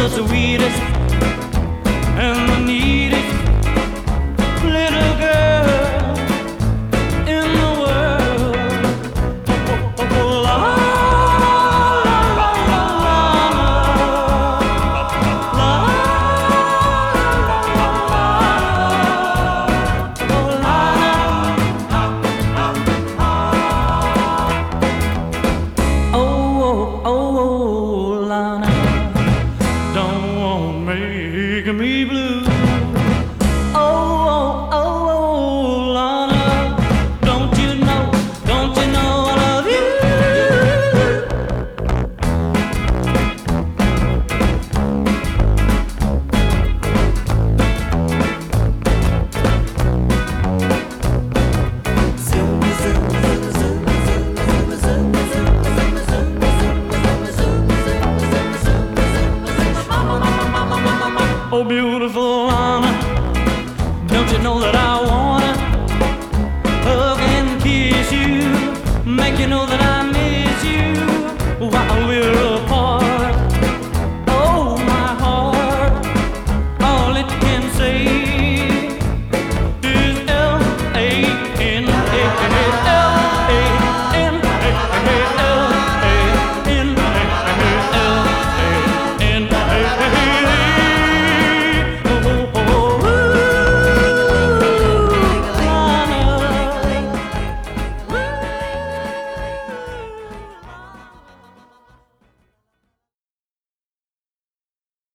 the sweetest and the neatest little girl in the world. Oh, la, la, la, la, la, oh, Lana, don't make me blue. Lana, don't you know I love you? Oh, beautiful